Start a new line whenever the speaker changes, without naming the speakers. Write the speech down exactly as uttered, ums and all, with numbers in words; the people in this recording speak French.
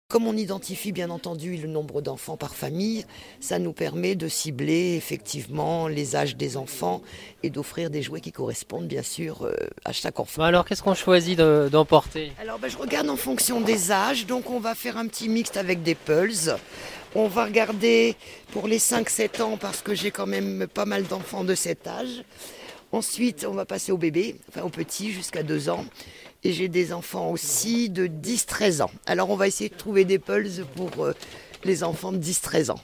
Comme on identifie bien entendu le nombre d'enfants par famille, ça nous permet de cibler effectivement les âges des enfants et d'offrir des jouets qui correspondent bien sûr euh, à chaque enfant.
Bon, alors, qu'est-ce qu'on choisit de- d'emporter?
Alors ben, je regarde en fonction des âges, donc on va faire un petit mixte avec des pulses. On va regarder pour les cinq sept ans parce que j'ai quand même pas mal d'enfants de cet âge. Ensuite, on va passer au bébé, enfin au petit jusqu'à deux ans. Et j'ai des enfants aussi de dix treize ans. Alors on va essayer de trouver des pulses pour euh, les enfants de dix treize ans.